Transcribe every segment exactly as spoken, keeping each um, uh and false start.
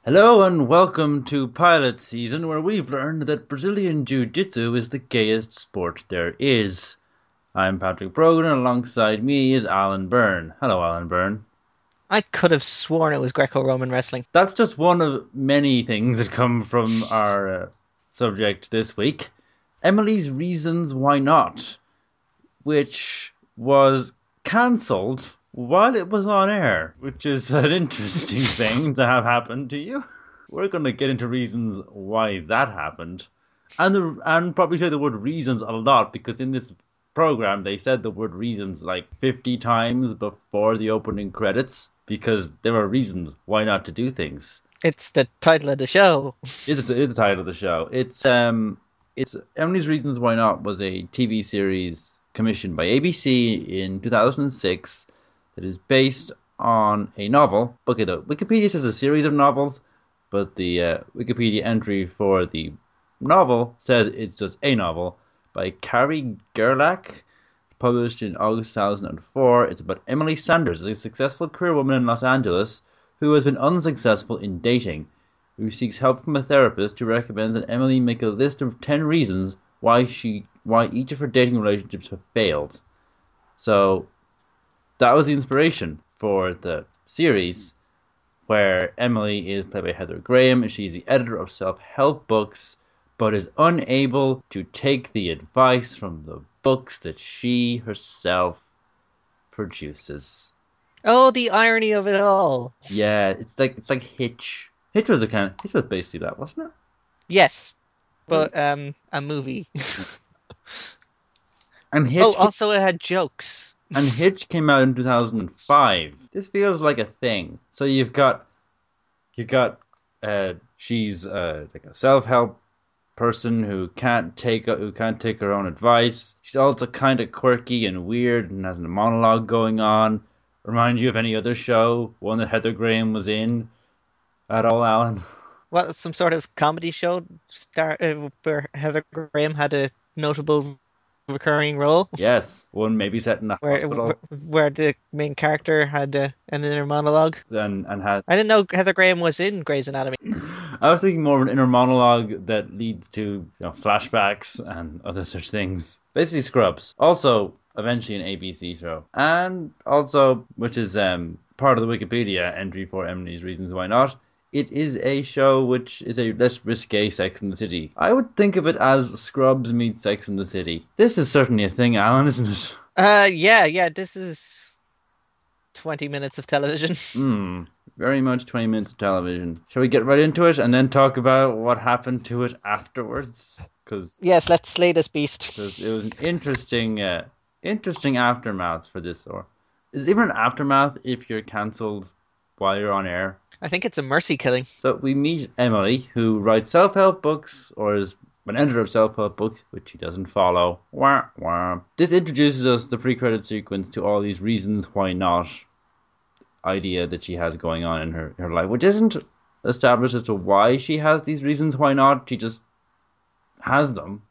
Hello and welcome to Pilot Season, where we've learned that Brazilian Jiu-Jitsu is the gayest sport there is. I'm Patrick Brogan, and alongside me is Alan Byrne. Hello, Alan Byrne. I could have sworn it was Greco-Roman wrestling. That's just one of many things that come from our uh, subject this week. Emily's Reasons Why Not, which was cancelled while it was on air, which is an interesting thing to have happen to you. We're going to get into reasons why that happened, and the, and probably say the word reasons a lot because in this program they said the word reasons like fifty times before the opening credits because there are reasons why not to do things. It's the title of the show. It's the, it's the title of the show. It's um it's Emily's Reasons Why Not was a T V series commissioned by A B C in two thousand six that is based on a novel. Okay, the Wikipedia says a series of novels, but the uh, Wikipedia entry for the novel says it's just a novel by Carrie Gerlach, published in August two thousand four. It's about Emily Sanders, a successful career woman in Los Angeles who has been unsuccessful in dating, who seeks help from a therapist who recommends that Emily make a list of ten reasons why she why each of her dating relationships have failed. So that was the inspiration for the series, where Emily is played by Heather Graham, and she's the editor of self-help books, but is unable to take the advice from the books that she herself produces. Oh, the irony of it all. Yeah, it's like it's like Hitch. Hitch was the kind of Hitch was basically that, wasn't it? Yes, but um, a movie. And Oh, Hitch also it had jokes. and Hitch came out in two thousand five. This feels like a thing. So you've got you've got uh she's uh like a self-help person who can't take who can't take her own advice. She's also kind of quirky and weird and has a monologue going on. Remind you of any other show, one that Heather Graham was in at all, Alan? What, some sort of comedy show star uh, where Heather Graham had a notable recurring role, Yes, one maybe set in a where hospital where the main character had uh, an inner monologue. and and had. I didn't know Heather Graham was in Grey's Anatomy. I was thinking more of an inner monologue that leads to you know flashbacks and other such things. Basically, Scrubs. Also, eventually an A B C show, and also which is um part of the Wikipedia entry for Emily's Reasons Why Not. It is a show which is a less risque Sex in the City. I would think of it as Scrubs meets Sex in the City. This is certainly a thing, Alan, isn't it? Uh, yeah, yeah. This is twenty minutes of television. Hmm. Very much twenty minutes of television. Shall we get right into it and then talk about what happened to it afterwards? Because Yes, let's slay this beast. it was an interesting, uh, interesting aftermath for this. Or is it even an aftermath if you're cancelled while you're on air? I think it's a mercy killing. So we meet Emily, who writes self-help books, or is an editor of self-help books, which she doesn't follow. Wah, wah. This introduces us the pre-credit sequence to all these reasons why not idea that she has going on in her, her life, which isn't established as to why she has these reasons why not. She just has them.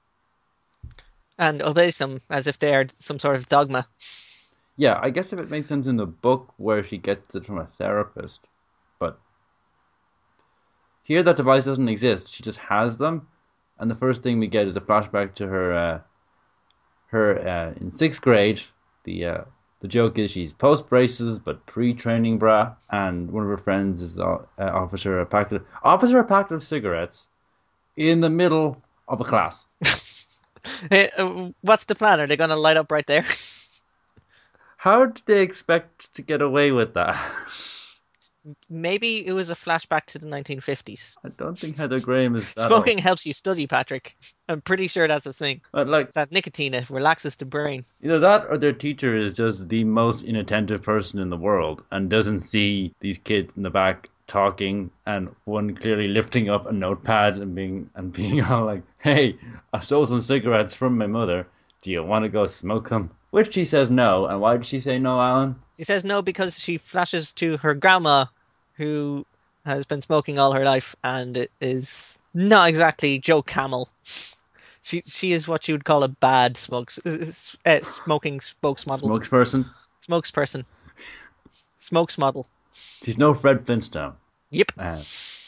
And obeys them as if they are some sort of dogma. Yeah, I guess if it made sense in the book where she gets it from a therapist, but here that device doesn't exist. She just has them, and the first thing we get is a flashback to her, uh, her uh, in sixth grade. The uh, the joke is she's post braces but pre training bra, and one of her friends is uh, offers her a packet of, offers her a packet of cigarettes in the middle of a class. Hey, uh, what's the plan? Are they going to light up right there? How did they expect to get away with that? Maybe it was a flashback to the nineteen fifties. I don't think Heather Graham is that old. Smoking helps you study, Patrick. I'm pretty sure that's a thing. But like, It's that nicotine, it relaxes the brain. either that or their teacher is just the most inattentive person in the world and doesn't see these kids in the back talking and one clearly lifting up a notepad and being and being all like, "Hey, I stole some cigarettes from my mother. Do you want to go smoke them?" Which she says no. And why did she say no, Alan? She says no because she flashes to her grandma, who has been smoking all her life and is not exactly Joe Camel. She she is what you would call a bad smokes, uh, smoking spokesmodel. Spokesperson. Spokesperson. Smokes model. She's no Fred Flintstone. Yep. Uh,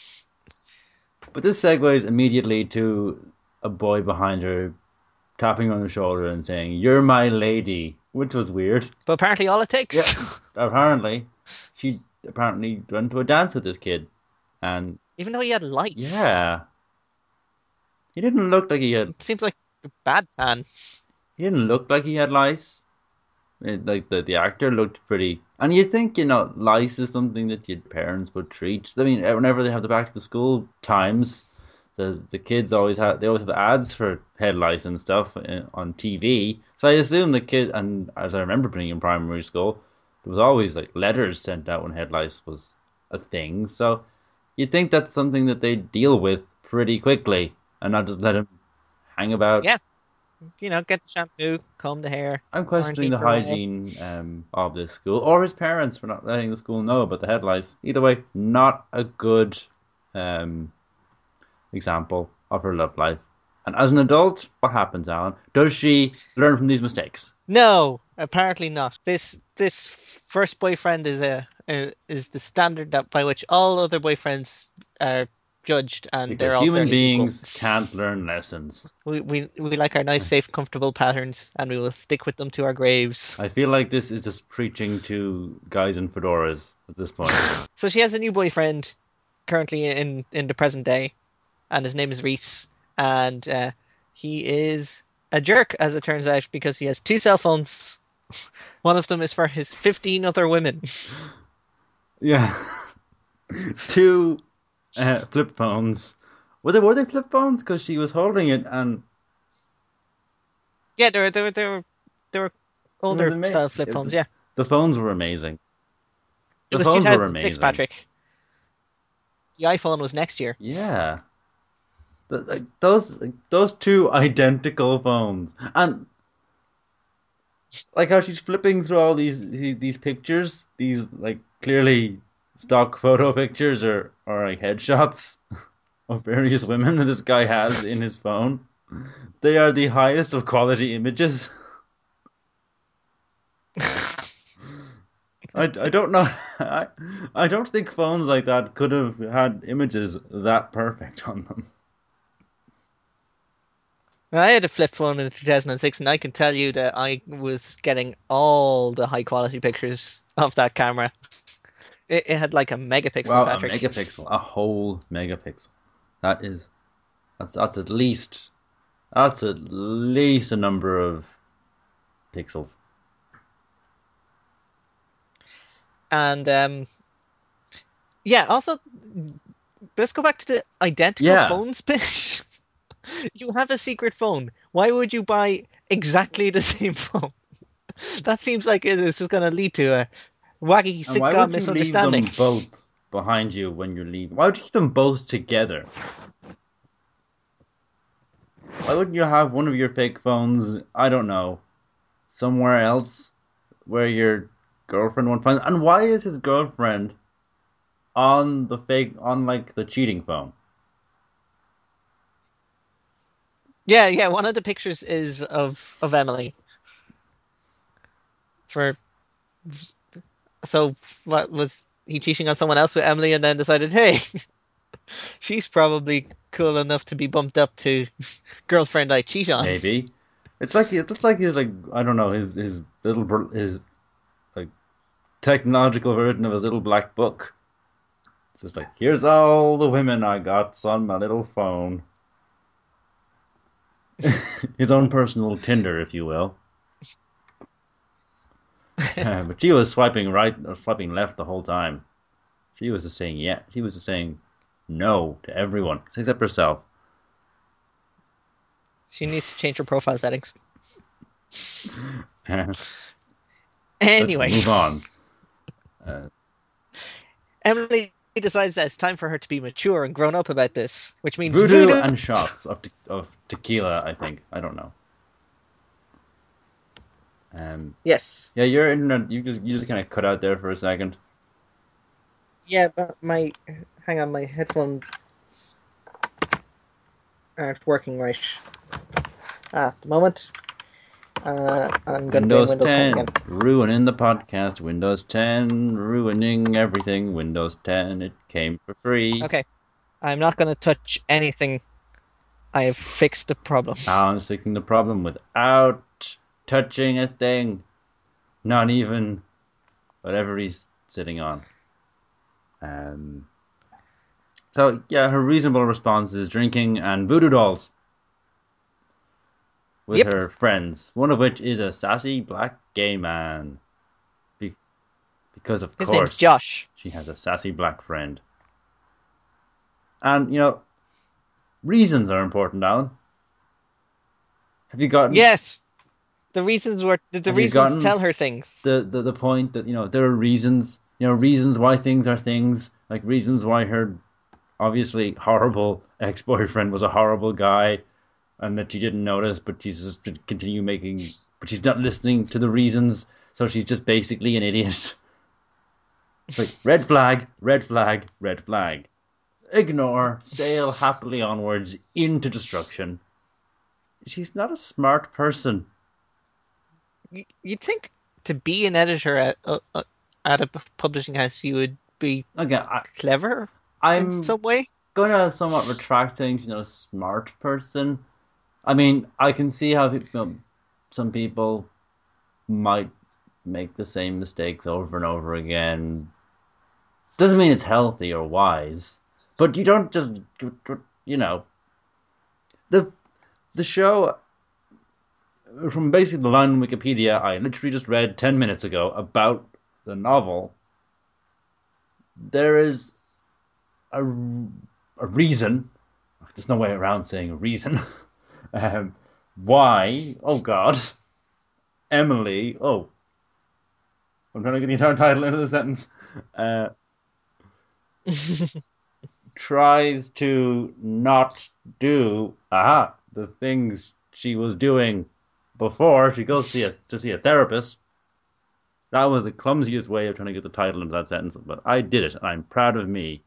but this segues immediately to a boy behind her tapping her on the shoulder and saying, "You're my lady," which was weird. But apparently all it takes. Yeah, apparently. She apparently went to a dance with this kid. And Even though he had lice. yeah. He didn't look like he had It seems like a bad plan. he didn't look like he had lice. It, like the, the actor looked pretty, and you think, you know, lice is something that your parents would treat. I mean, whenever they have the back to the school times, the the kids always have they always have ads for head lice and stuff uh, on T V. So I assume the kid, and as I remember being in primary school, there was always like letters sent out when head lice was a thing. So you'd think that's something that they deal with pretty quickly and not just let him hang about. Yeah. You know, get the shampoo, comb the hair. I'm questioning quarantine the for a while. hygiene um, of this school, or his parents for not letting the school know about the head lice. Either way, not a good um, example of her love life. And as an adult, what happens, Alan? Does she learn from these mistakes? No, apparently not. This this first boyfriend is a, a is the standard that by which all other boyfriends are judged, and Because they're all human fairly equal. beings can't learn lessons. We, we we like our nice, safe, comfortable patterns, and we will stick with them to our graves. I feel like this is just preaching to guys in fedoras at this point. So she has a new boyfriend currently in in the present day, and his name is Reese, and uh, he is a jerk, as it turns out, because he has two cell phones. One of them is for his fifteen other women. Yeah. Two uh, flip phones. Were they, were they flip phones? Because she was holding it and... Yeah, they were they were they were, they were older ama- style flip it- phones. Yeah, The phones were amazing. it The was phones were two thousand six, amazing. Patrick. The iPhone was next year. Yeah. The, like, those like, those two identical phones. And like how she's flipping through all these these pictures, these like clearly stock photo pictures or, or like headshots of various women that this guy has in his phone. They are the highest of quality images. I, I don't know. I, I don't think phones like that could have had images that perfect on them. I had a flip phone in two thousand six, and I can tell you that I was getting all the high quality pictures of that camera. It, it had like a megapixel, Wow, Patrick. a megapixel, a whole megapixel. That is, that's that's at least, that's at least a number of pixels. And um, yeah, also let's go back to the identical Yeah. phones bit. You have a secret phone. Why would you buy exactly the same phone? That seems like it is just going to lead to a wacky And why sitcom would you leave misunderstanding. them both behind you when you're leaving? Why would you keep them both together? Why wouldn't you have one of your fake phones, I don't know, somewhere else where your girlfriend won't find it? And why is his girlfriend on the fake, on like the cheating phone? Yeah, yeah. One of the pictures is of of Emily. For so, what was he cheating on someone else with Emily, and then decided, hey, she's probably cool enough to be bumped up to girlfriend I cheat on. Maybe. It's like it's like his like I don't know his his little br- his like technological version of his little black book. It's just like, here's all the women I got on my little phone. His own personal Tinder, if you will. Uh, but she was swiping right or swiping left the whole time. She was just saying yeah. She was just saying no to everyone except herself. She needs to change her profile settings. Let's Anyway, move on. Uh, Emily decides that it's time for her to be mature and grown up about this, which means voodoo voodoo. and shots of te- of tequila. I think I don't know. Um. Yes. Yeah, your internet. You just you just kind of cut out there for a second. Yeah, but my hang on, my headphones aren't working right at the moment. Uh, I'm going to blame Windows Windows ten ten again. ruining the podcast. Windows ten ruining everything. Windows ten, it came for free. Okay, I'm not going to touch anything. I have fixed the problem. Alan's fixing the problem without touching a thing. Not even whatever he's sitting on. Um. So yeah, her reasonable response is drinking and voodoo dolls with Yep. her friends. One of which is a sassy black gay man. Be- because of His course, name's Josh. she has a sassy black friend. And you know, reasons are important, Alan. Have you gotten? Yes. The reasons were the, the Have you reasons gotten tell her things. the, the the point that you know there are reasons. You know, reasons why things are things. Like reasons why her obviously horrible ex-boyfriend was a horrible guy, and that she didn't notice, but she's just to continue making. But she's not listening to the reasons, so she's just basically an idiot. It's like red flag, red flag, red flag. Ignore, sail happily onwards into destruction. She's not a smart person. You- You'd think to be an editor at uh, uh, at a publishing house, you would be Again, I, clever in I'm some way. gonna somewhat retract saying she's not a smart person. I mean, I can see how people, you know, some people might make the same mistakes over and over again. Doesn't mean it's healthy or wise, but you don't just, you know, the the show from basically the line on Wikipedia I literally just read ten minutes ago about the novel. There is a, a reason. There's no way around saying a reason. um, why? Oh God, Emily. Oh, I'm trying to get the entire title into the sentence. Uh, tries to not do aha the things she was doing before she goes to see a to see a therapist. That was the clumsiest way of trying to get the title into that sentence, but I did it, and I'm proud of me.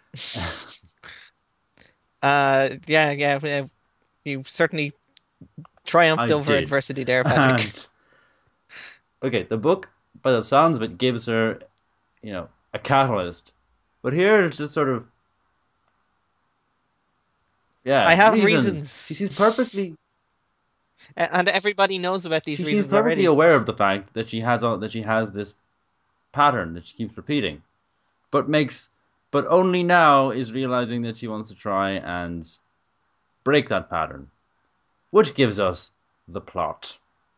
Uh, yeah, yeah, yeah. You certainly triumphed I over did. adversity there, Patrick. And, okay, the book, by the sounds of it, gives her, you know, a catalyst. But here it's just sort of, yeah, I have reasons. reasons. She seems perfectly. A- And everybody knows about these She seems reasons perfectly already. aware of the fact that she has all that she has this pattern that she keeps repeating, but makes, but only now is realizing that she wants to try and break that pattern, which gives us the plot.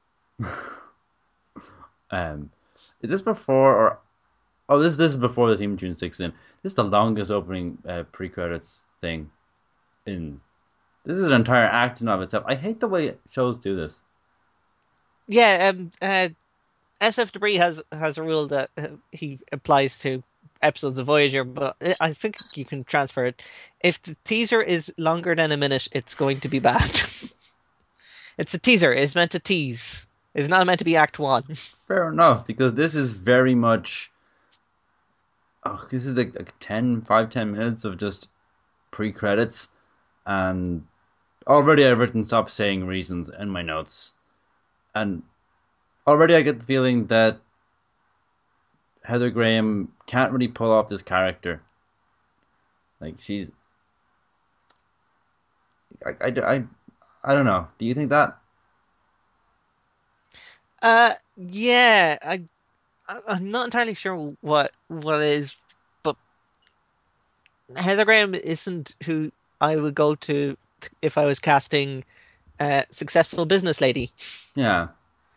um, is this before or oh this this is before the theme tune sticks in? This is the longest opening uh, pre-credits thing in. This is an entire act in of itself. I hate the way shows do this. Yeah, um, uh, S F Debris has has a rule that uh, he applies to episodes of Voyager, but I think you can transfer it. If the teaser is longer than a minute, it's going to be bad. It's a teaser. It's meant to tease. It's not meant to be Act One. Fair enough, because this is very much. Oh, this is like, like ten, five, ten minutes of just pre-credits, and already I've written stop saying reasons in my notes, and already I get the feeling that Heather Graham can't really pull off this character. Like she's, I, I, I, I don't know. Do you think that? Uh, yeah, I, I- I'm not entirely sure what what it is, but Heather Graham isn't who I would go to if I was casting a successful business lady. Yeah.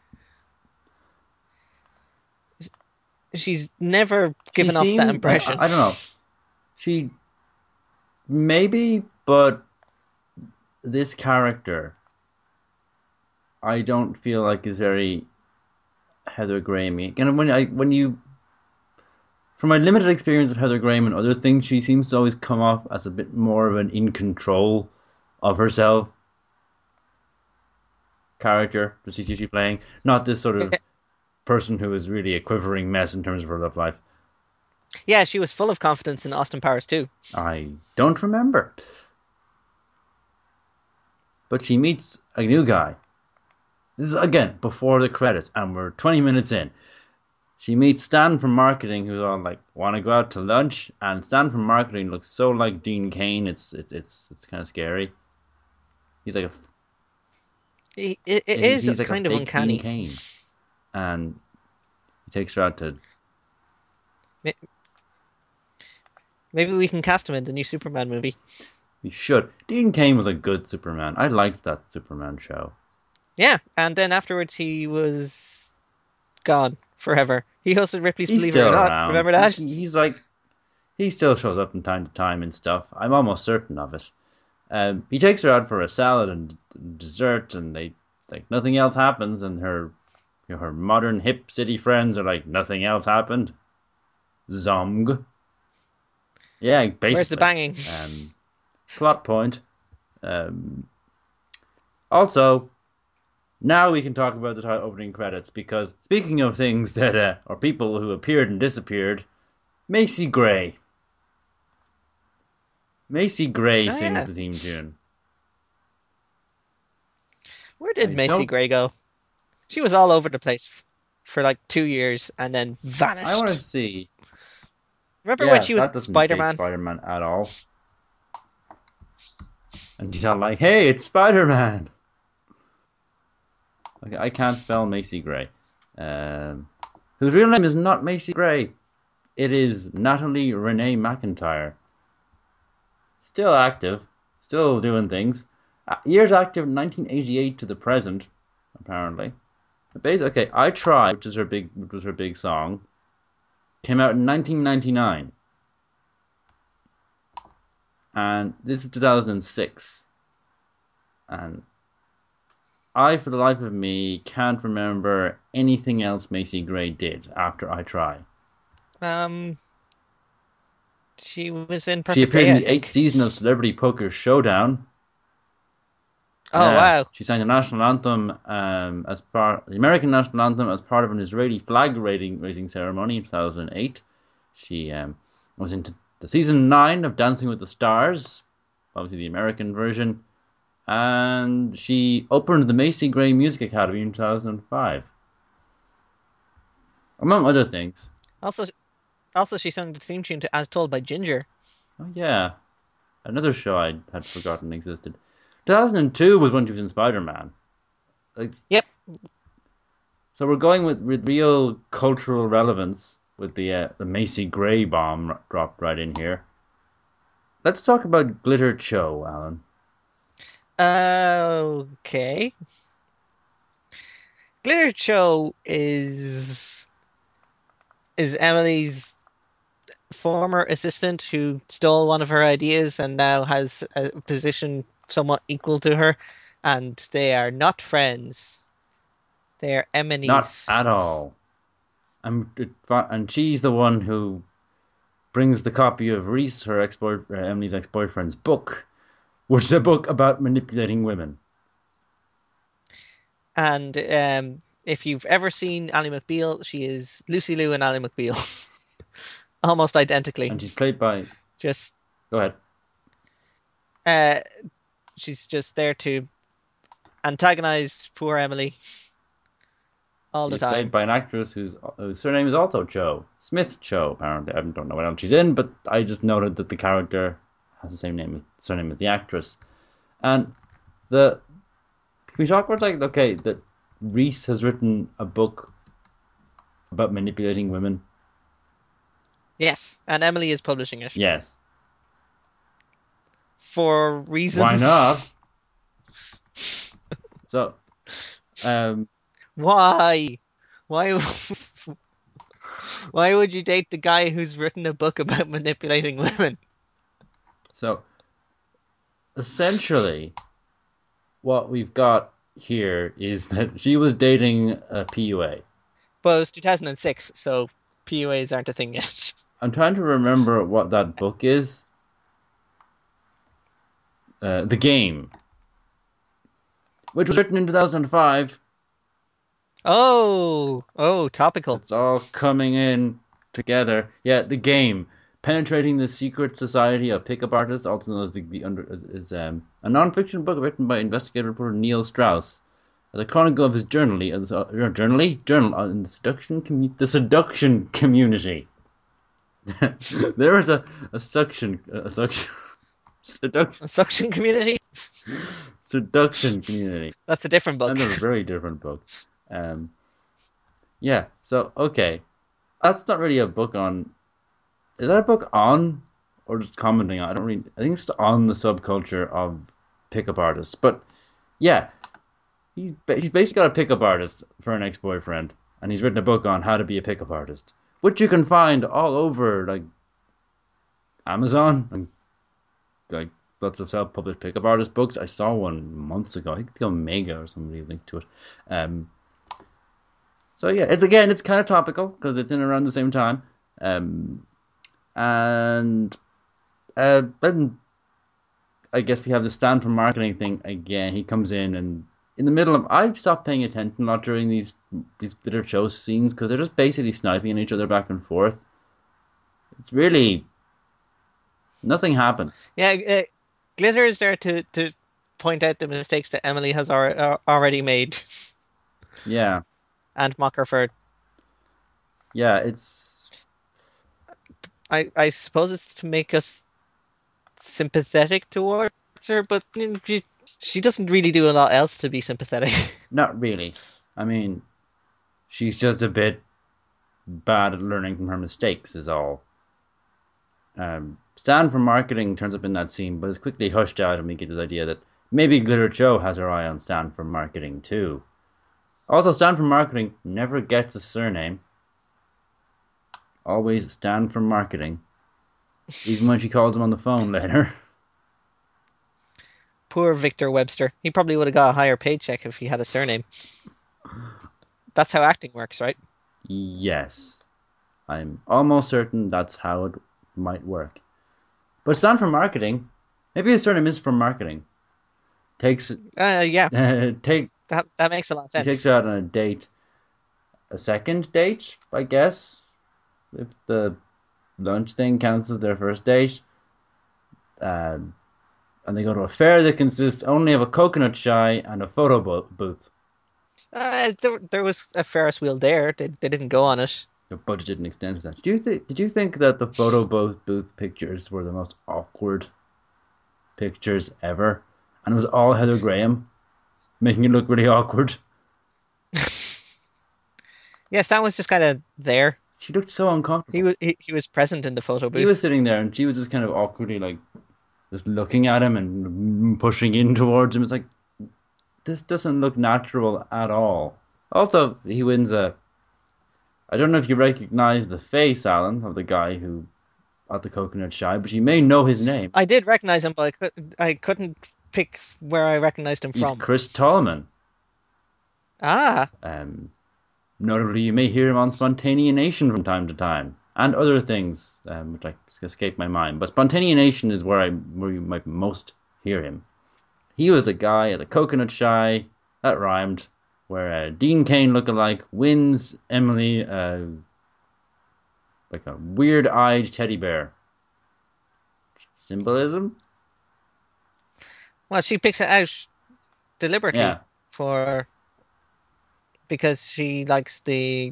She's never given She off that seemed, impression. I, I don't know. She maybe, but this character, I don't feel like is very Heather Graham-y. And when I when you, from my limited experience with Heather Graham and other things, she seems to always come off as a bit more of an in control of herself character that she's usually playing, not this sort of person who is really a quivering mess in terms of her love life. Yeah, she was full of confidence in Austin Powers too. I don't remember. But she meets a new guy. This is again before the credits, and we're twenty minutes in. She meets Stan from marketing, who's all like, "Want to go out to lunch?" And Stan from marketing looks so like Dean Cain. It's it's it's it's kind of scary. He's like a It, it, it he- is he's like a kind of fake Dean uncanny. Cain, and he takes her out to. May- Maybe we can cast him in the new Superman movie. We should. Dean Cain was a good Superman. I liked that Superman show. Yeah, and then afterwards he was gone forever. He hosted Ripley's He's Believe It or still Not. around. Remember that? He, he's like he still shows up from time to time and stuff. I'm almost certain of it. Um, he takes her out for a salad and dessert, and they like nothing else happens. And her, you know, her modern hip city friends are like nothing else happened. Zong. Yeah, basically. Where's the banging? Um, plot point. Um, also, now we can talk about the title opening credits because speaking of things that uh, are people who appeared and disappeared, Macy Gray. Macy Gray Oh, sings yeah. the theme tune. Where did I Macy don't- Gray go? She was all over the place f- for like two years and then vanished. I want to see. Remember Yeah, when she was that doesn't Spider-Man? date Spider-Man at all. And he's all like, "Hey, it's Spider-Man." Okay, I can't spell Macy Gray. Um, whose real name is not Macy Gray. It is Natalie Renee McIntyre. Still active, still doing things. Uh, years active, nineteen eighty-eight to the present, apparently. But basically, okay, I Tried, which is her big, which was her big song, came out in nineteen ninety-nine, and this is two thousand six, and I, for the life of me, can't remember anything else Macy Gray did after I Try. Um, she was in Perfect She appeared Day, in I the think. eighth season of Celebrity Poker Showdown. Oh Yeah. wow! She sang the national anthem um, as part the American national anthem as part of an Israeli flag raising raising ceremony in two thousand eight. She um, was into the season nine of Dancing with the Stars, obviously the American version, and she opened the Macy Gray Music Academy in two thousand five, among other things. Also, also she sung the theme tune to "As Told by Ginger." Oh yeah, another show I had forgotten existed. two thousand two was when she was in Spider-Man. Like, Yep. so we're going with, with real cultural relevance with the uh, the Macy Gray bomb r- dropped right in here. Let's talk about Glitter Cho, Alan. Okay. Glitter Cho is is Emily's former assistant who stole one of her ideas and now has a position somewhat equal to her, and they are not friends. They are enemies. Not at all. I'm, it- and she's the one who brings the copy of Reese, her ex uh, Emily's ex-boyfriend's book, which is a book about manipulating women. And um, if you've ever seen Ally McBeal, she is Lucy Liu and Ally McBeal. Almost identically. And she's played by. Just Go ahead. uh, she's just there to antagonize poor Emily all the She's played time. by an actress whose, whose surname is also Cho. Smith Cho, apparently. I don't know what else she's in, but I just noted that the character has the same name as surname as the actress. And the can we talk about like okay that Reese has written a book about manipulating women? Yes, and Emily is publishing it Yes. for reasons. Why not? So, um, Why? Why? Why would you date the guy who's written a book about manipulating women? so essentially, what we've got here is that she was dating a P U A. But it was two thousand six, so P U As aren't a thing yet. I'm trying to remember what that book is. Uh, The Game, which was written in two thousand five. Oh, oh, topical. It's all coming in together. Yeah, The Game, penetrating the secret society of pickup artists, also known as the, the under is um, a non-fiction book written by investigative reporter Neil Strauss. As a chronicle of his journally, as a, journally, journal uh, in the seduction commu- the seduction community. There is a, a suction a suction seduction A suction community? seduction community. That's a different book. And they're very different books. Um, yeah. So okay, that's not really a book on. Is that a book on or just commenting on? I don't really. I think it's on the subculture of pickup artists. But yeah, he's he's basically got a pickup artist for an ex-boyfriend, and he's written a book on how to be a pickup artist, which you can find all over like Amazon and like lots of self-published pickup artist books. I saw one months ago. I think the Omega or somebody linked to it. Um, so yeah, it's again, it's kind of topical because it's in around the same time. Um, and uh, then I guess we have the stand for marketing thing again. He comes in and in the middle of I stopped paying attention a lot during these these little show scenes because they're just basically sniping at each other back and forth. It's really nothing happens. Yeah, uh, Glitter is there to to point out the mistakes that Emily has ar already made Yeah, and mock her for. yeah. It's I I suppose it's to make us sympathetic towards her, but you know, she, she doesn't really do a lot else to be sympathetic. not really. I mean, she's just a bit bad at learning from her mistakes, is all. Um, Stan from marketing turns up in that scene, but is quickly hushed out, and we get this idea that maybe Glitter Joe has her eye on Stan from marketing too. Also, Stan from marketing never gets a surname. Always Stan from marketing, even when she calls him on the phone later. Poor Victor Webster. He probably would have got a higher paycheck if he had a surname. That's how acting works, right? Yes, I'm almost certain that's how it might work. But Stan from marketing, maybe his surname is from marketing. Takes Uh, yeah, uh, take that that makes a lot of he takes sense. her out on a date, a second date, I guess, if the lunch thing counts as their first date. Uh, and they go to a fair that consists only of a coconut shy and a photo bo- booth. Uh, there there was a Ferris wheel there. They they didn't go on it. The budget didn't extend to that. Do you think? Did you think that the photo bo- booth pictures were the most awkward pictures ever? And it was all Heather Graham, making it look really awkward. Yeah, Stan was just kind of there. She looked so He uncomfortable. was he, he was present in the photo He was booth. sitting there, and she was just kind of awkwardly like just looking at him and pushing in towards him. It's like this doesn't look natural at all. Also, he wins a. I don't know if you recognize the face, Alan, of the guy who at the coconut shy, but you may know his name. I did recognize him, but I could I couldn't pick where I recognized him He's from. Chris Tallman. Ah, Um, Notably, you may hear him on Spontaneation from time to time, and other things um, which I escape my mind. But Spontaneation is where I where you might most hear him. He was the guy at the coconut shy that rhymed, where uh, Dean Kane lookalike wins Emily uh, like a weird-eyed teddy bear. Symbolism? well, she picks it out deliberately Yeah. for because she likes the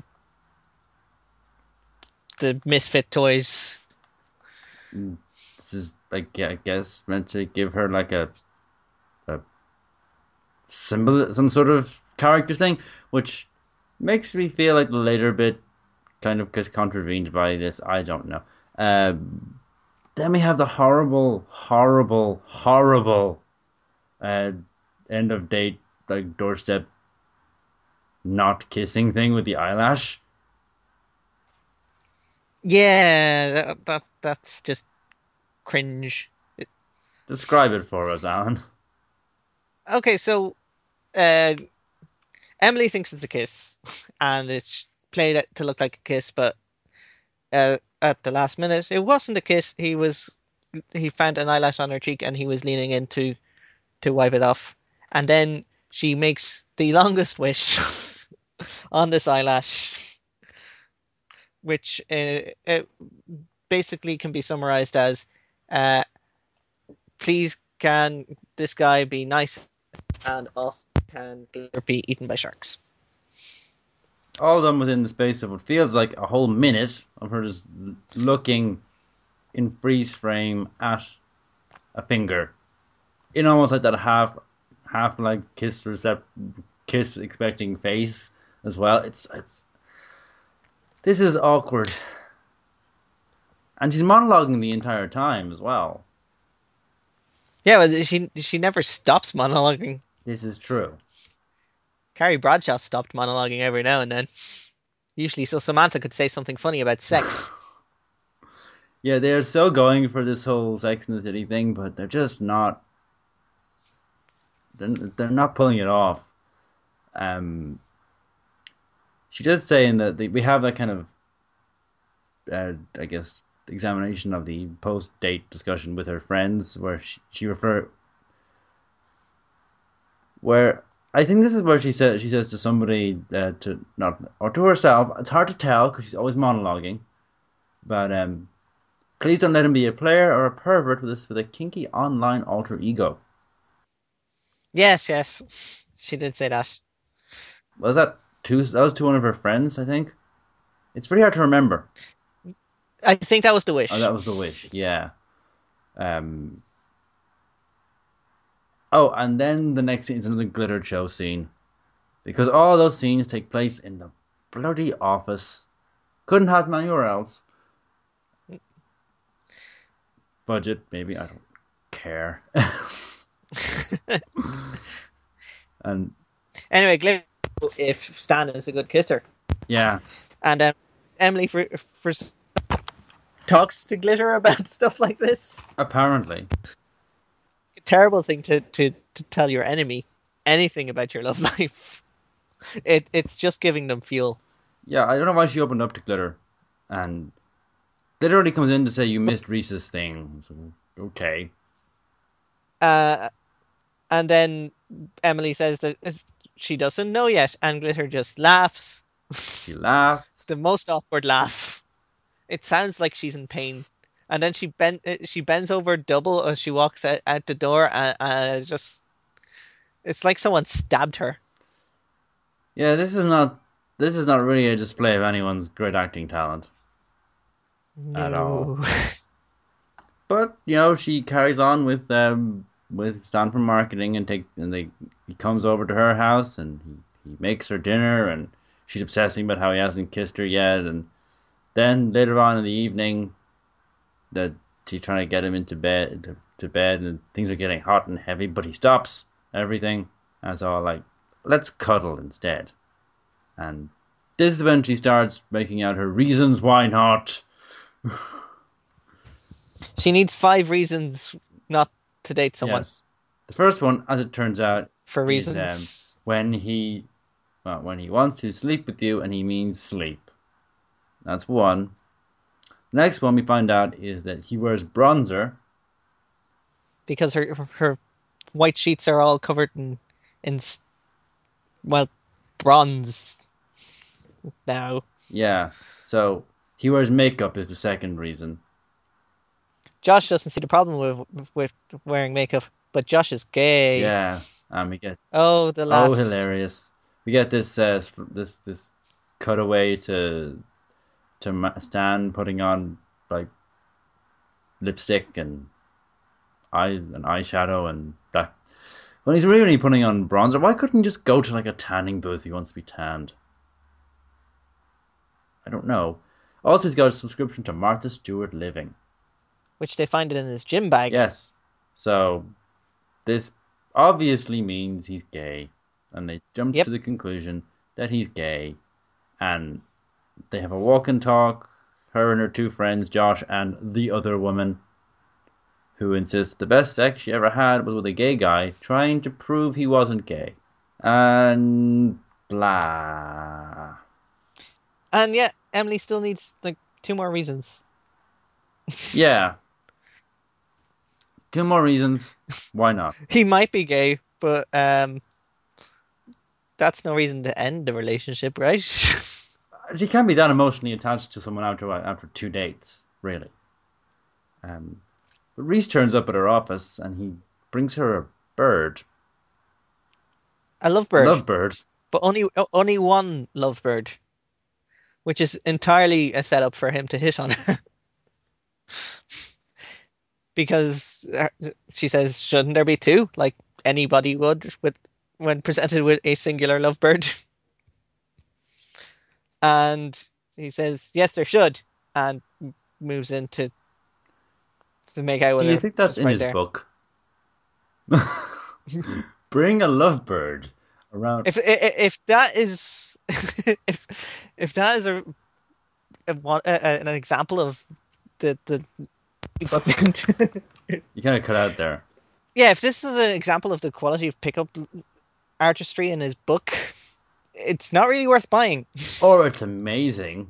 the misfit toys. This is, like, I guess, meant to give her like a a symbol, some sort of character thing, which makes me feel like the later bit kind of gets contravened by this. I don't know. Um, then we have the horrible, horrible, horrible uh, end of date, like doorstep not kissing thing with the eyelash. Yeah, that, that that's just cringe. Describe it for us, Alan. Okay, so uh, Emily thinks it's a kiss, and it's played to look like a kiss, but uh, at the last minute, it wasn't a kiss. He was he found an eyelash on her cheek, and he was leaning in to to wipe it off, and then she makes the longest wish on this eyelash, which uh, it basically can be summarized as, uh, "Please, can this guy be nice and awesome?" can Glitter be eaten by sharks? All done within the space of what feels like a whole minute of her just looking in freeze frame at a finger, in almost like that half, half like kiss recept, kiss expecting face as well. It's it's. This is awkward, and she's monologuing the entire time as well. Yeah, but she she never stops monologuing. This is true. Carrie Bradshaw stopped monologuing every now and then. Usually, so Samantha could say something funny about sex. Yeah, they're so going for this whole Sex and the City thing, but they're just not. They're, they're not pulling it off. Um, she does say in that we have that kind of, uh, I guess, examination of the post-date discussion with her friends, where she, she refer, where I think this is where she says she says to somebody uh, to not or to herself. It's hard to tell because she's always monologuing, but um, please don't let him be a player or a pervert with this with a kinky online alter ego. Yes, yes, she did say that. Was that two? That was to one of her friends, I think. It's pretty hard to remember. I think that was the wish. Oh, that was the wish. Yeah. Um. Oh, and then the next scene is another glitter show scene, because all those scenes take place in the bloody office. Couldn't have them anywhere else. Budget, maybe, I don't care. And anyway, Glitter, if Stan is a good kisser, yeah, and um, Emily for for talks to Glitter about stuff like this. apparently. A terrible thing to, to, to tell your enemy anything about your love life. It it's just giving them fuel. Yeah, I don't know why she opened up to Glitter, and literally comes in to say you missed Reese's thing. So, okay. Uh, and then Emily says that she doesn't know yet, and Glitter just laughs. She laughs. The most awkward laugh. It sounds like she's in pain. And then she bend she bends over double as she walks out, out the door, and, and it's just it's like someone stabbed her. Yeah, this is not this is not really a display of anyone's great acting talent No. at all. But you know, she carries on with um with Stan from marketing, and take and they he comes over to her house, and he, he makes her dinner, and she's obsessing about how he hasn't kissed her yet, and then later on in the evening, that she's trying to get him into bed to, to bed, and things are getting hot and heavy, but he stops everything, and it's all like, let's cuddle instead. And this is when she starts making out her reasons why not. She needs five reasons not to date someone. Yes. The first one, as it turns out, for reasons is um, when he well, when he wants to sleep with you, and he means sleep. That's one. The next one we find out is that he wears bronzer because her her white sheets are all covered in in well bronze now. Yeah, so he wears makeup is the second reason. Josh doesn't see the problem with with wearing makeup, but Josh is gay. Yeah, and we get oh the laughs. Oh, hilarious! We get this uh, this this cutaway to to Stan putting on like lipstick and eye and eyeshadow and that. When he's really putting on bronzer, why couldn't he just go to like a tanning booth? He wants to be tanned. I don't know. Also, he's got a subscription to Martha Stewart Living, which they find it in his gym bag. Yes. So this obviously means he's gay, and they jump yep. to the conclusion that he's gay, and they have a walk and talk, her and her two friends, Josh and the other woman, who insists the best sex she ever had was with a gay guy, trying to prove he wasn't gay. And blah. And yet, Emily still needs like two more reasons. Yeah. Two more reasons. Why not? He might be gay, but um, that's no reason to end the relationship, right? She can't be that emotionally attached to someone after after two dates, really. Um, but Reese turns up at her office, and he brings her a bird. A A lovebird, lovebird. but only only one lovebird, which is entirely a setup for him to hit on her. Because uh, she says, "Shouldn't there be two, like anybody would with when presented with a singular lovebird?" And he says, "Yes, there should," and moves in to to make out Do with you her think that's just in right his there. book? Bring a lovebird around. If if, if that is if if that is a, a, one- a an example of the the what's You kind of cut out there. yeah, if this is an example of the quality of pickup artistry in his book, it's not really worth buying. Or it's amazing.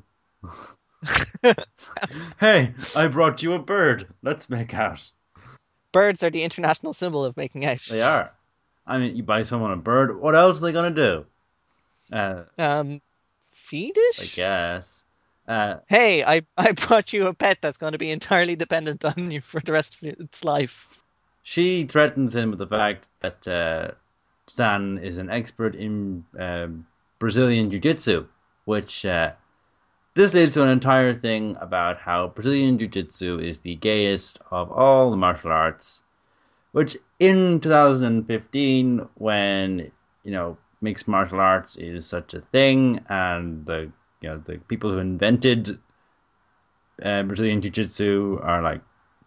Hey, I brought you a bird. Let's make out. Birds are the international symbol of making out. They are. I mean, you buy someone a bird, what else are they gonna do? Uh, Um, feed I it? guess. Uh, Hey, I, I brought you a pet that's going to be entirely dependent on you for the rest of its life. she threatens him with the fact that uh, Stan is an expert in uh, Brazilian Jiu-Jitsu, which uh, this leads to an entire thing about how Brazilian Jiu-Jitsu is the gayest of all the martial arts, which in two thousand fifteen, when you know mixed martial arts is such a thing, and the you know the people who invented uh, Brazilian Jiu Jitsu are like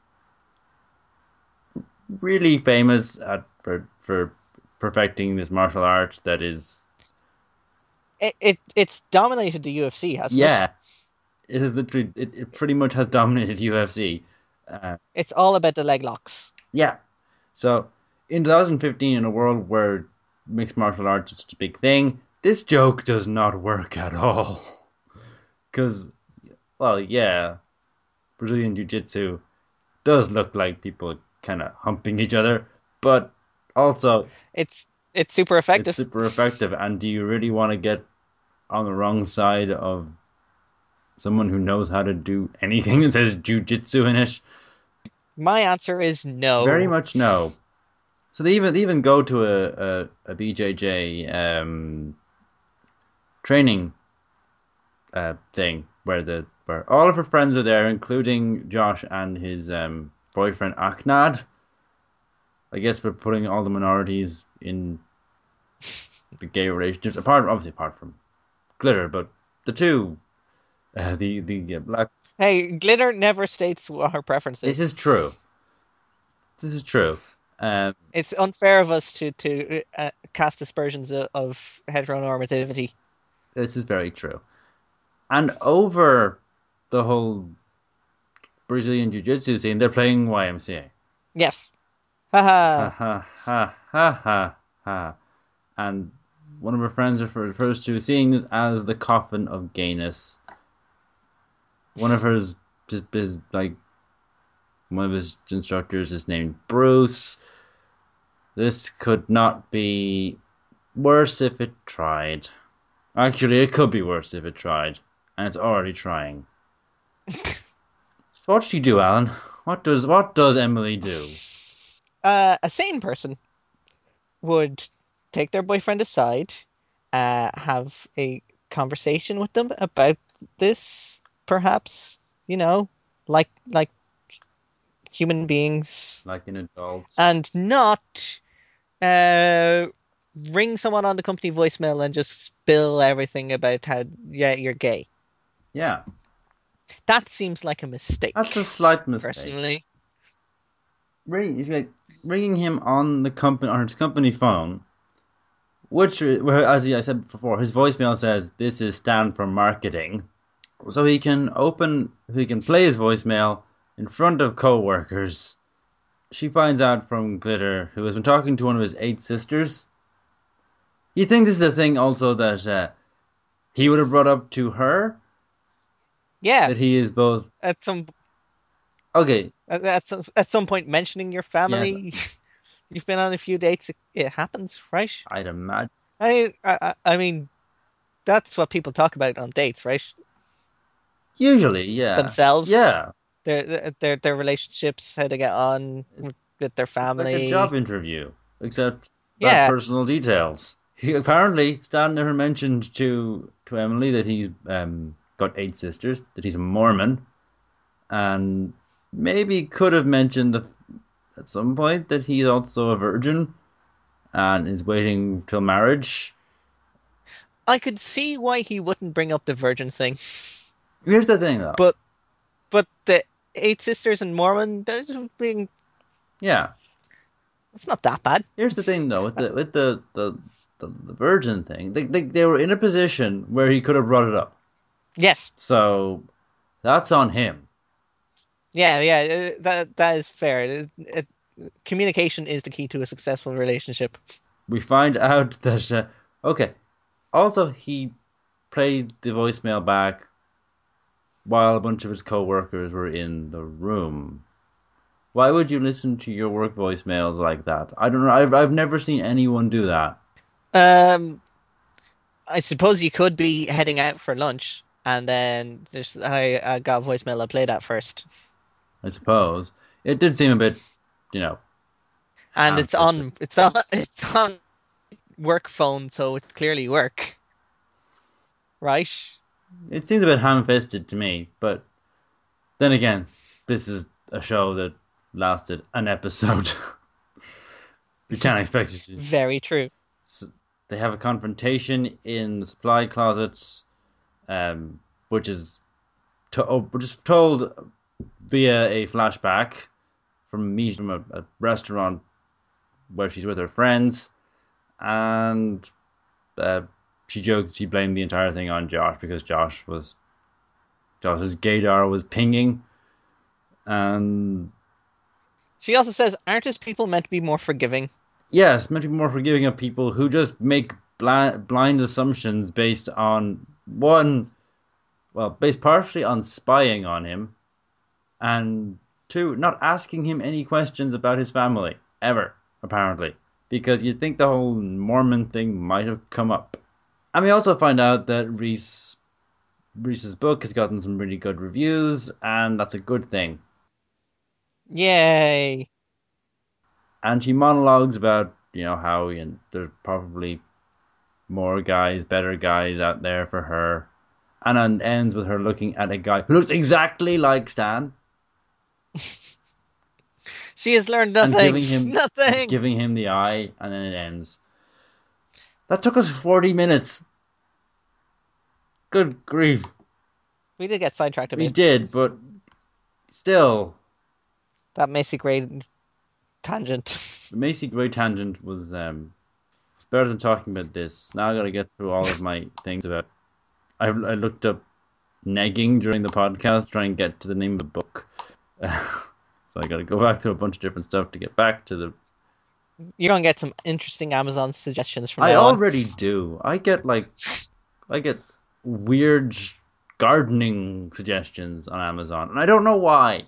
really famous at for for perfecting this martial art that is It, it it's dominated the U F C, hasn't it? yeah it has literally it, it pretty much has dominated U F C. Uh, It's all about the leg locks. yeah, so in twenty fifteen, in a world where mixed martial arts is such a big thing, this joke does not work at all. Because, well, yeah, Brazilian Jiu Jitsu does look like people kind of humping each other, but also It's it's super it's effective. super effective. And do you really want to get on the wrong side of someone who knows how to do anything that says Jiu Jitsu in it? My answer is Very no. much no. So they even they even go to a, a, a B J J um, training uh, thing where the where all of her friends are there, including Josh and his um, boyfriend Aknad. I guess we're putting all the minorities in the gay relationships, apart obviously apart from Glitter, but the two, uh, the the uh, black. Hey, Glitter never states what her preference This is. is true. This is true. Um, It's unfair of us to to uh, cast aspersions of, of heteronormativity. this is very true. And over the whole Brazilian Jiu Jitsu scene, they're playing Y M C A. Yes. Ha Haha. ha ha ha ha ha. And one of her friends refers to seeing this as the coffin of gayness. One of hers just is like one of his instructors is named Bruce. This could not be worse if it tried. Actually, it could be worse if it tried, and it's already trying. So what does she do, Alan? What does what does Emily do? Uh, a sane person would take their boyfriend aside, uh, have a conversation with them about this, perhaps, you know, like like human beings, Like an adult? and not uh ring someone on the company voicemail and just spill everything about how yeah you're gay. Yeah, That seems like a that's a mistake, slight mistake. personally. Ring, if you like, ringing him on the company on his company phone, which, where as I said before, his voicemail says this is Stan from marketing, so he can open, he can play his voicemail in front of co-workers. She finds out from Glitter, who has been talking to one of his eight sisters. You think this is a thing also that uh, he would have brought up to her? Yeah, That he is both. at some Okay, at, at some at some point mentioning your yes, family. You've been on a few dates. It, it happens, right? I'd imagine. I, I I mean that's what people talk about on dates, right? Usually, yeah. Themselves, Yeah. their their their relationships, how to get on with, with their It's like a job family. interview, except about Yeah, personal details. He, apparently, Stan never mentioned to to Emily that he's um, got eight sisters, that he's a Mormon, and maybe could have mentioned at some point that he's also a virgin and is waiting till marriage. I could see why he wouldn't bring up the virgin thing, Here's the thing, though. but but the Eight Sisters and Mormon, that's being Yeah. it's not that bad. Here's the thing, though, with the with the the, the, the virgin thing, they, they they were in a position where he could have brought it up. Yes. So that's on him. Yeah, yeah, uh, that that is fair. It, it, communication is the key to a successful relationship. We find out that uh, okay. Also, he played the voicemail back while a bunch of his co-workers were in the room. Why would you listen to your work voicemails like that? I don't know. I've I've never seen anyone do that. Um, I suppose you could be heading out for lunch, and then just I I got a voicemail. I played that first, I suppose it did seem a bit, you know, and it's ham-fisted. on it's on it's on work phone, so it's clearly work, right? It seems a bit ham-fisted to me. But then again, this is a show that lasted an episode. We can't expect it to. Very true. So they have a confrontation in the supply closet, um, which is to- oh, which is told via a flashback from me from a, a restaurant where she's with her friends, and uh, she joked she blamed the entire thing on Josh because Josh was Josh's gaydar was pinging, and She also says, "Aren't just people meant to be more forgiving?" yes, meant to be more forgiving of people who just make blind, blind assumptions based on one, well, based partially on spying on him, and two, not asking him any questions about his family ever, apparently, because you'd think the whole Mormon thing might have come up. And we also find out that Reese Reese's book has gotten some really good reviews, and that's a good thing. Yay! And she monologues about, you know, how you know, there's probably more guys, better guys out there for her. And then ends with her looking at a guy who looks exactly like Stan She has learned and nothing. giving him Nothing. giving him the eye, and then it ends. That took us forty minutes. Good grief. We did get sidetracked a We bit. did, but still, That Macy Gray tangent. the Macy Gray tangent was um was better than talking about this. Now I gotta get through all of my things about. I I looked up negging during the podcast, trying to get to the name of the book. So I gotta go back through a bunch of different stuff to get back to the. You're gonna get some interesting Amazon suggestions from I now on. already do. I get like, I get weird gardening suggestions on Amazon, and I don't know why.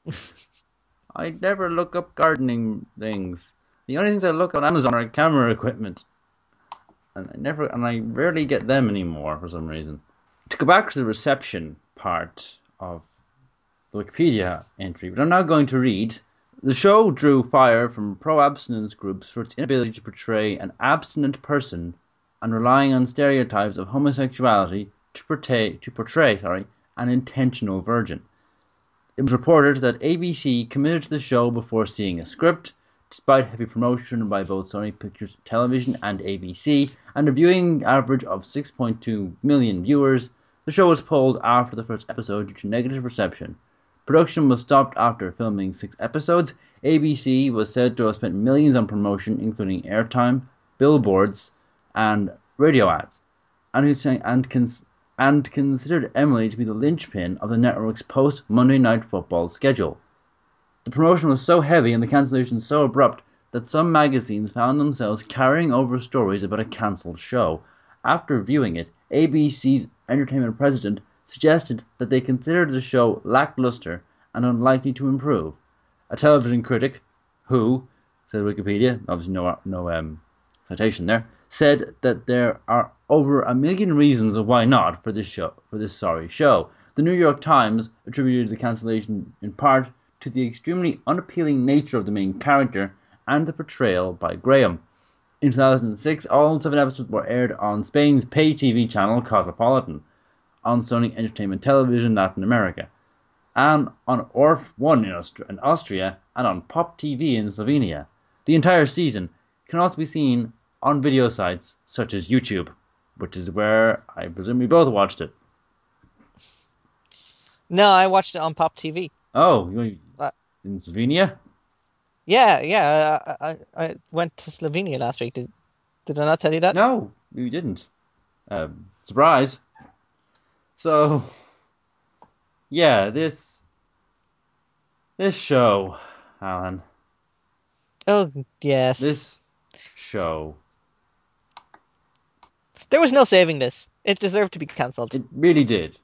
I never look up gardening things. The only things I look on Amazon are camera equipment, and I never, and I rarely get them anymore for some reason. To go back to the reception part of the Wikipedia entry, but I'm now going to read. The show drew fire from pro-abstinence groups for its inability to portray an abstinent person and relying on stereotypes of homosexuality to portray, to portray sorry, an intentional virgin. It was reported that A B C committed to the show before seeing a script, despite heavy promotion by both Sony Pictures Television and A B C, and a viewing average of six point two million viewers. The show was pulled after the first episode due to negative reception. Production was stopped after filming six episodes. A B C was said to have spent millions on promotion, including airtime, billboards, and radio ads, and who sang and cons- and considered Emily to be the linchpin of the network's post-Monday Night Football schedule. The promotion was so heavy and the cancellations so abrupt that some magazines found themselves carrying over stories about a cancelled show. After viewing it, A B C's entertainment president suggested that they considered the show lackluster and unlikely to improve. A television critic, who, said Wikipedia, obviously no, no um, citation there, said that there are over a million reasons of why not for this show, for this sorry show. The New York Times attributed the cancellation in part to the extremely unappealing nature of the main character and the portrayal by Graham. In two thousand six, all seven episodes were aired on Spain's pay T V channel Cosmopolitan, on Sony Entertainment Television Latin America, and on O R F one in, Aust- in Austria, and on Pop T V in Slovenia. The entire season can also be seen on video sites such as YouTube, which is where I presume we both watched it. No, I watched it on Pop T V. Oh, you Uh, in Slovenia? yeah, yeah. I, I I went to Slovenia last week. Did did I not tell you that? No, you didn't. Um, surprise. So, yeah, this this show, Alan. Oh yes. This show. There was no saving this. It deserved to be cancelled. It really did.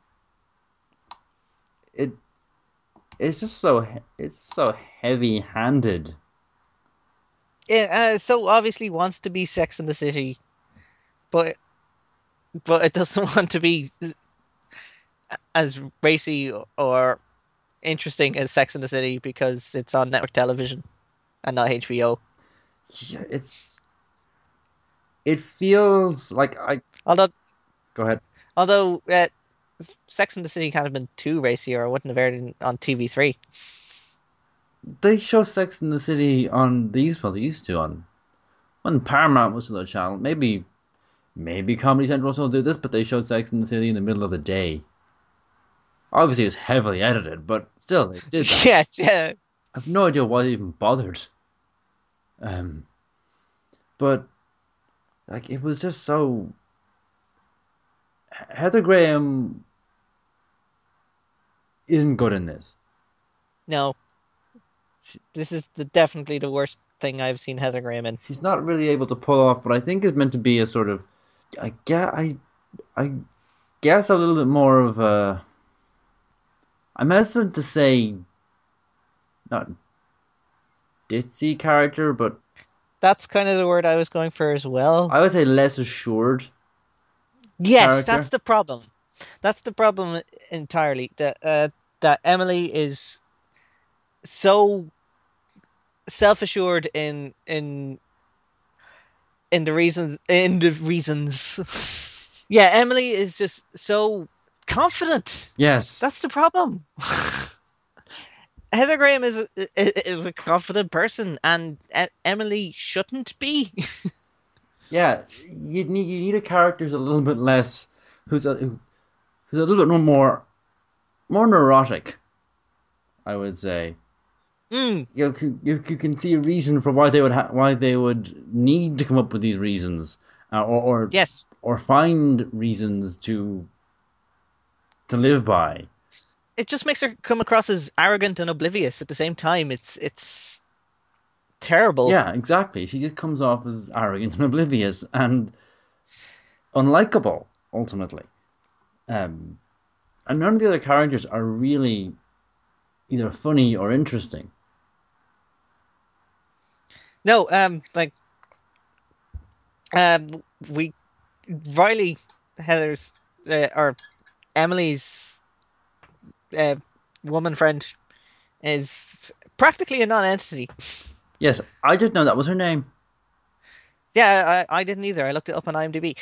It it's just so it's so heavy-handed. It uh, so obviously wants to be Sex and the City, but but it doesn't want to be as racy or interesting as Sex and the City because it's on network television and not H B O. Yeah, it's it feels like I Although go ahead. although uh, Sex and the City kind of been too racy, or wouldn't have aired in, on T V three. They show Sex in the City on these well they used to on when Paramount was on the channel. Maybe maybe Comedy Central also did this, but they showed Sex in the City in the middle of the day. Obviously, it was heavily edited, but still, they did that. Yes, yeah. I have no idea why they even bothered. Um, but like it was just so. Heather Graham isn't good in this. No, this is the, definitely the worst thing I've seen Heather Graham in. She's not really able to pull off what I think is meant to be a sort of, I guess, I, I guess a little bit more of a. I'm hesitant to say, not ditzy character, but That's kind of the word I was going for as well. I would say less assured. Yes, character. that's the problem. That's the problem entirely. That uh, that Emily is so self-assured in in in the reasons in the reasons. Yeah, Emily is just so confident. Yes. That's the problem. Heather Graham is is a confident person, and Emily shouldn't be. Yeah, you need you need a character who's a little bit less, who's a who's a little bit more more neurotic. I would say. Mm. You, you you can see a reason for why they would ha- why they would need to come up with these reasons, uh, or or yes, or find reasons to to live by. It just makes her come across as arrogant and oblivious at the same time. It's it's terrible. Yeah, exactly. She just comes off as arrogant and oblivious and unlikable ultimately. Um, and none of the other characters are really either funny or interesting. No, um, like, um, we Riley Heather's uh, or Emily's uh, woman friend is practically a non-entity. Yes, I didn't know that was her name. Yeah, I, I didn't either. I looked it up on IMDb.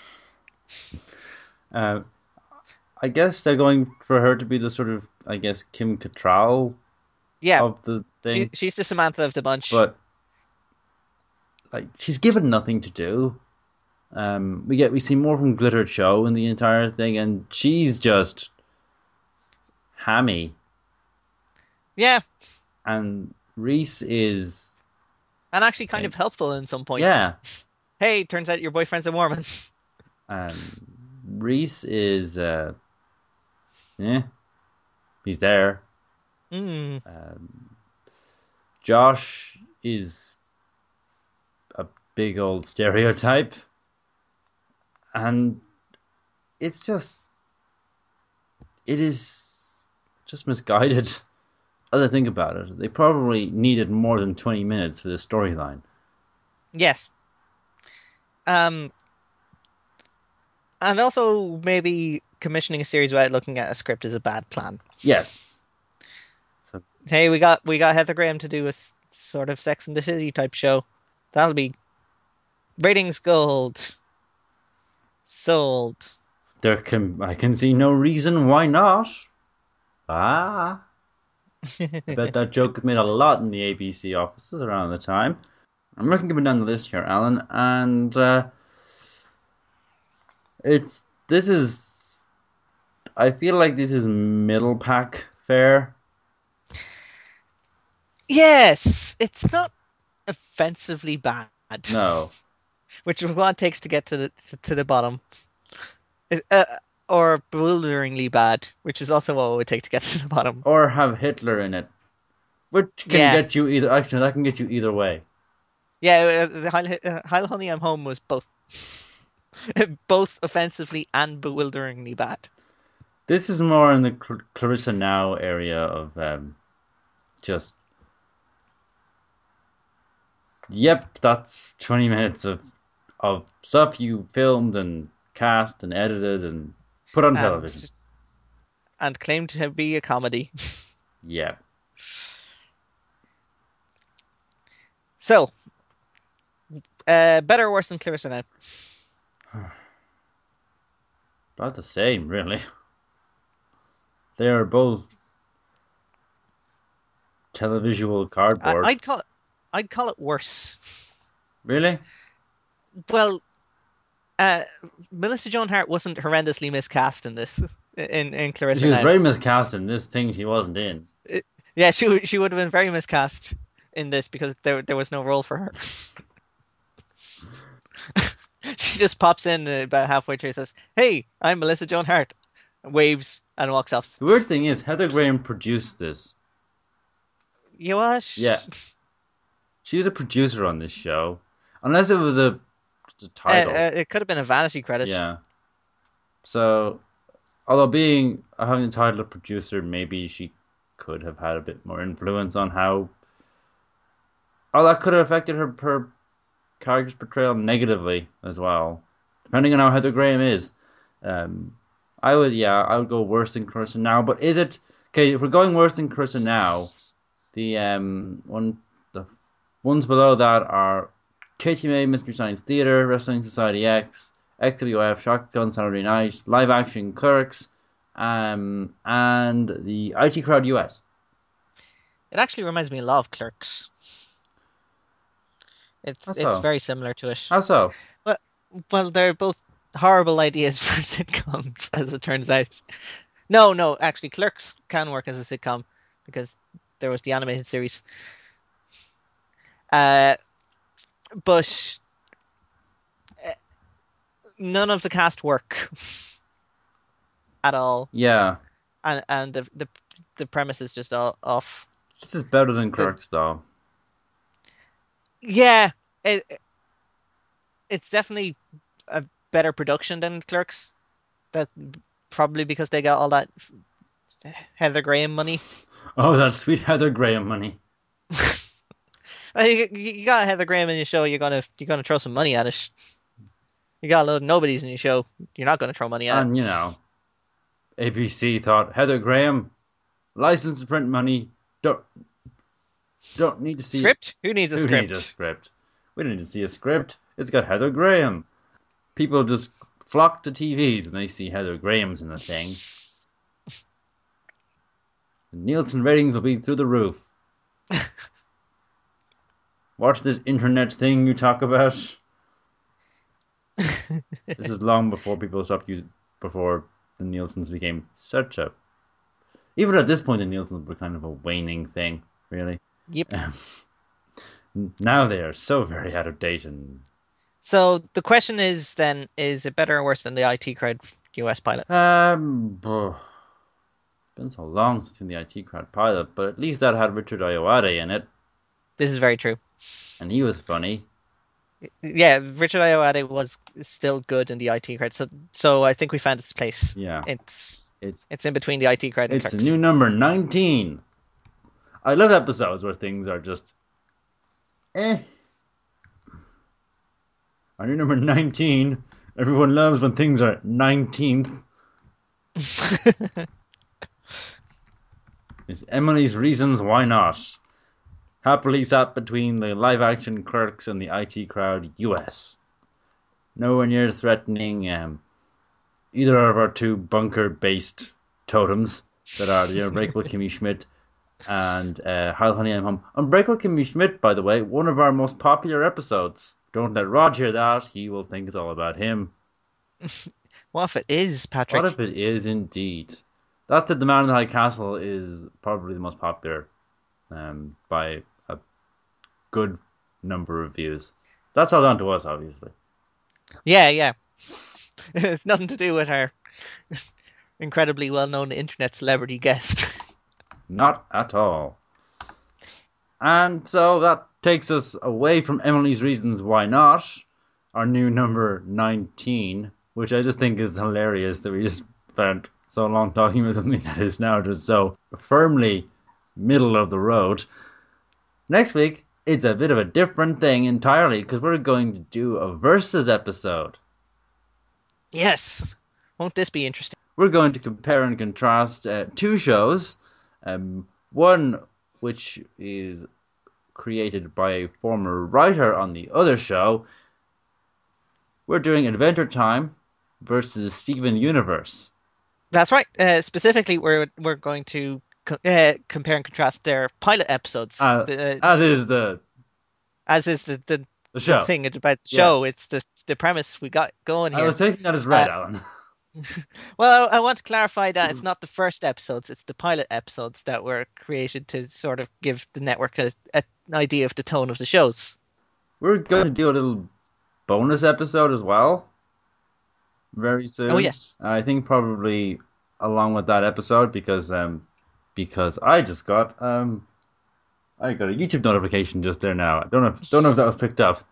Uh, I guess they're going for her to be the sort of, I guess, Kim Cattrall yeah, of the thing. She, she's the Samantha of the bunch. But like, she's given nothing to do. Um, we get we see more from Glitter Cho in the entire thing, and she's just hammy. Yeah. And Reese is, and actually kind of helpful in some points. Yeah. Hey, turns out your boyfriend's a Mormon. Um, Reese is, uh, yeah, he's there. Mm. Um, Josh is a big old stereotype. And it's just, it is just misguided. As I think about it, they probably needed more than twenty minutes for this storyline. Yes. Um, and also maybe commissioning a series without looking at a script is a bad plan. Yes. So, hey, we got we got Heather Graham to do a sort of Sex and the City type show. That'll be Ratings gold. Sold. There can I can see no reason why not. Ah, I bet that joke made a lot in the A B C offices around the time. I'm looking up and down the list here, Alan, and uh, it's this is. I feel like this is middle pack fare. Yes, it's not offensively bad. No, Which is what it takes to get to the to, to the bottom. Uh, or bewilderingly bad, which is also what it would take to get to the bottom. or have Hitler in it, which can Yeah. get you either. Actually, that can get you either way. Yeah, uh, Heil, uh, Heil Honey, I'm Home was both. Both offensively and bewilderingly bad. This is more in the Cl- Clarissa Now area of um, just. Yep, that's twenty minutes of of stuff you filmed and cast and edited and put on television. And and claimed to be a comedy. Yeah. So, uh, better or worse than Clarissa Now? About the same, really. They are both televisual I, cardboard. I'd call it. I'd call it worse. Really? Well, uh, Melissa Joan Hart wasn't horrendously miscast in this. In in Clarissa She was Now. very miscast in this thing she wasn't in. It, yeah, she she would have been very miscast in this because there there was no role for her. She just pops in about halfway through and says, "Hey, I'm Melissa Joan Hart," waves and walks off. The weird thing is, Heather Graham produced this. You what? Yeah. She was a producer on this show. Unless it was a, a Uh, title. uh, it could have been a vanity credit. Yeah. So, although being having the title of producer, maybe she could have had a bit more influence on how. Oh, that could have affected her her character's portrayal negatively as well, depending on how Heather Graham is. Um, I would, yeah, I would go worse than Clarissa Now. But is it okay? If we're going worse than Clarissa Now, the um one the ones below that are K T M A, Mystery Science Theater, Wrestling Society X, X W F, Shotgun Saturday Night, Live Action Clerks, um, and the I T Crowd U S. It actually reminds me a lot of Clerks. It's How it's so? very similar to it. How so? Well, well, they're both horrible ideas for sitcoms, as it turns out. No, no, actually, Clerks can work as a sitcom because there was the animated series. Uh, but uh, none of the cast work at all, Yeah, and and the the the premise is just all off. this is better than The Clerks, though. yeah, it it's definitely a better production than Clerks. That probably because they got all that Heather Graham money. Oh, that sweet Heather Graham money. Well, you, you got Heather Graham in your show, you're gonna you're gonna throw some money at it. You got a load of nobodies in your show, you're not gonna throw money at And, it. you know, A B C thought, Heather Graham, license to print money, don't don't need to see Script? Who needs a Who script? needs a script? We don't need to see a script. It's got Heather Graham. People just flock to T Vs when they see Heather Graham's in the thing. The Nielsen ratings will be through the roof. Watch this internet thing you talk about. This is long before people stopped using, before the Nielsen's became such a. Even at this point, the Nielsen's were kind of a waning thing, really. Yep. Um, now they are so very out of date and. So the question is then, is it better or worse than the I T Crowd U S pilot? Um, oh, it's been so long since the I T Crowd pilot, but at least that had Richard Ayoade in it, This is very true. and he was funny. Yeah, Richard Ayoade was still good in the I T Crowd, so so I think we found its place. Yeah, It's it's it's in between the I T Crowd and it's a Clerks. new number nineteen. I love episodes where things are just eh. Our new number nineteen. Everyone loves when things are nineteenth. It's Emily's Reasons Why Not. Happily sat between the live action Clerks and the I T Crowd U S. nowhere near threatening um, either of our two bunker-based totems that are the Unbreakable Kimmy Schmidt and uh, Heil Honey I'm Home. Unbreakable Kimmy Schmidt, by the way, one of our most popular episodes. Don't let Rod hear that. He will think it's all about him. What if it is, What Patrick? if it is indeed? That said, The Man in the High Castle is probably the most popular um, by a good number of views. That's all down to us, obviously. Yeah, yeah. It's nothing to do with our incredibly well-known internet celebrity guest. Not at all. And so that takes us away from Emily's Reasons Why Not, our new number nineteen, which I just think is hilarious that we just spent so long talking about something that is now just so firmly middle of the road. Next week, it's a bit of a different thing entirely because we're going to do a versus episode. Yes. Won't this be interesting? We're going to compare and contrast uh, two shows. Um, one which is created by a former writer on the other show. We're doing Adventure Time versus Steven Universe. That's right. Uh, specifically, we're we're going to co- uh, compare and contrast their pilot episodes. Uh, The, as is the as is the, the, the the show. thing about the Yeah. show. It's the the premise we got going I here. was taking that as read, Uh, Alan. Well, I want to clarify that it's not the first episodes; it's the pilot episodes that were created to sort of give the network a, a, an idea of the tone of the shows. We're going to do a little bonus episode as well very soon. Oh yes. I think probably along with that episode because um because I just got um I got a YouTube notification just there now. I don't know if, don't know if that was picked up.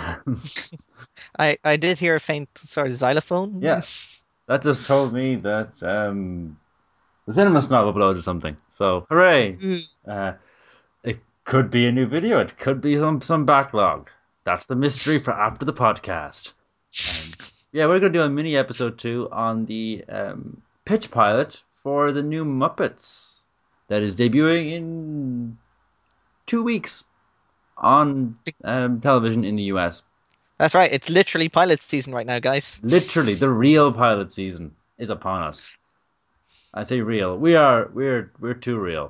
I I did hear a faint sort of xylophone. Yeah. That just told me that um the cinema snob uploaded something. So hooray! Mm. Uh, it could be a new video. It could be some some backlog. That's the mystery for after the podcast. Um, yeah, we're going to do a mini episode two on the um, pitch pilot for the new Muppets that is debuting in two weeks on um, television in the U S. That's right. It's literally pilot season right now, guys. Literally, the real pilot season is upon us. I say real. We are we're we're too real.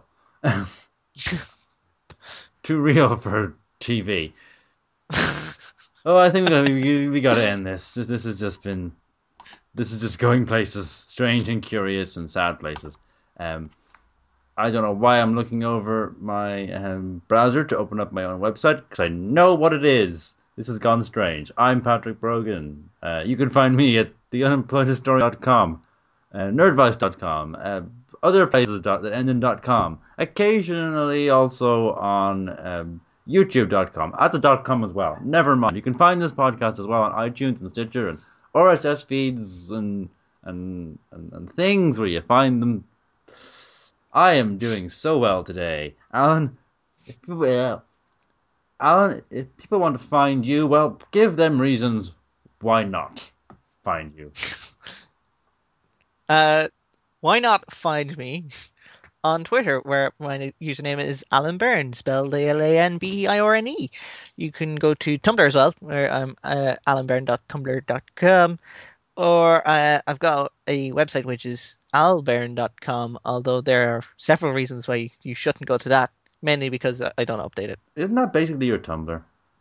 Too real for T V. Oh, I think we we, we got to end this. this. This has just been, this is just going places, strange and curious and sad places. Um, I don't know why I'm looking over my um, browser to open up my own website because I know what it is. This has gone strange. I'm Patrick Brogan. Uh, you can find me at the unemployed historian dot com, uh, nerdvice dot com, uh, other places that end in .com. Occasionally also on um, YouTube dot com. That's a .com as well. Never mind. You can find this podcast as well on iTunes and Stitcher and R S S feeds and and, and, and things where you find them. I am doing so well today. Alan, if people, uh, Alan, if people want to find you, well, give them reasons why not find you. Uh, why not find me on Twitter, where my username is Alan Byrne, spelled A L A N B E I R N E. You can go to Tumblr as well, where I'm uh, alan byrne dot tumblr dot com, or uh, I've got a website which is al byrne dot com, although there are several reasons why you shouldn't go to that, mainly because I don't update it. Isn't that basically your Tumblr?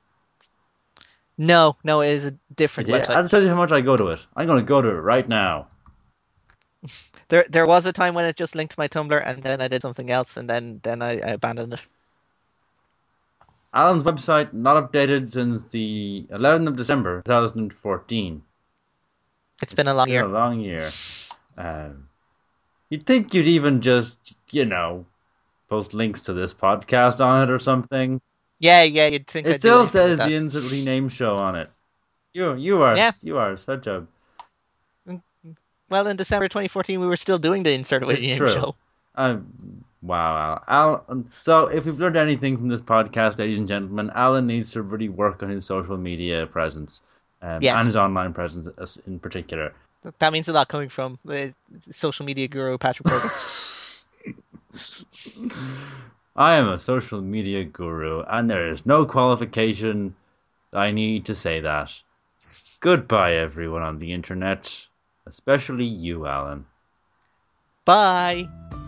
No, no, it is a different Yeah, website. that tells you how much I go to it. I'm going to go to it right now. There, there was a time when it just linked to my Tumblr, and then I did something else, and then, then I, I abandoned it. Alan's website not updated since the eleventh of December, twenty fourteen. It's been a long It's year. been a long year. Um, you'd think you'd even just, you know, post links to this podcast on it or something. Yeah, yeah, you'd think It I'd do still anything like says that. the instantly named show on it. You, you are, Yeah. you are such a. Well, in December twenty fourteen, we were still doing the Insert with It's the true. show. Uh, wow, Al. Al. So, if we've learned anything from this podcast, ladies and gentlemen, Alan needs to really work on his social media presence, um, Yes. and his online presence as- in particular. That means a lot coming from the social media guru Patrick Brogan. I am a social media guru, and there is no qualification I need to say that. Goodbye, everyone on the internet, especially you, Alan. Bye.